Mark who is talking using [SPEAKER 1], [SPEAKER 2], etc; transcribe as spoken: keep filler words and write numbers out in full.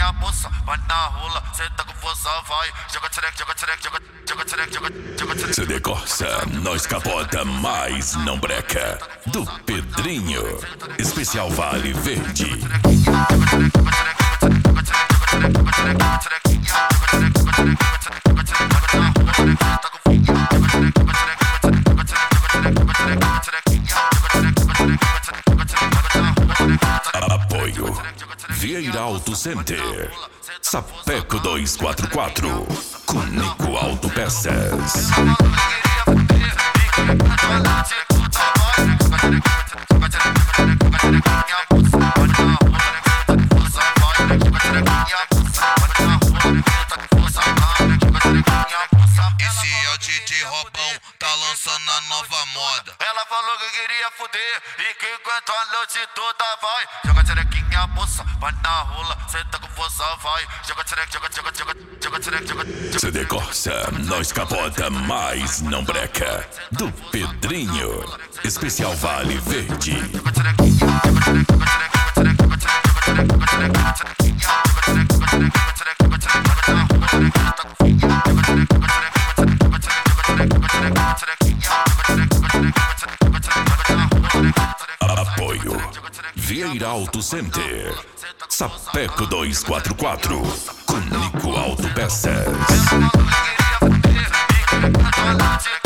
[SPEAKER 1] xerequinha, moça, vai na rola, senta com força, vai. Joga xereque, joga xereque, joga, joga xereque, joga, joga xereque.
[SPEAKER 2] C D Corsa, nós capota, mas não breca. Do Pedrinho, especial Vale Verde. Apoio Vieira Auto Center, Sapeco duzentos e quarenta e quatro, Cunico Autopeças.
[SPEAKER 3] Esse é o Didi Robão, tá lançando a nova moda.
[SPEAKER 1] Ela falou que queria fuder e que aguenta a noite toda, vai. Joga xerequinha, moça, vai na rola, senta com força, vai. Joga xereque, joga, joga, joga, joga xereque, joga, joga.
[SPEAKER 2] C D Corsa, nós capota, mas não breca. Do Pedrinho, especial Vale Verde.
[SPEAKER 1] Joga xerequinha, joga xereque, joga xereque, joga xereque, joga xereque, joga xereque, joga xereque, joga xereque, joga xereque, joga xereque, joga xereque, joga
[SPEAKER 2] Apoio Vieira Auto Center, Sapeco duzentos e quarenta e quatro, Cunico Autopeças.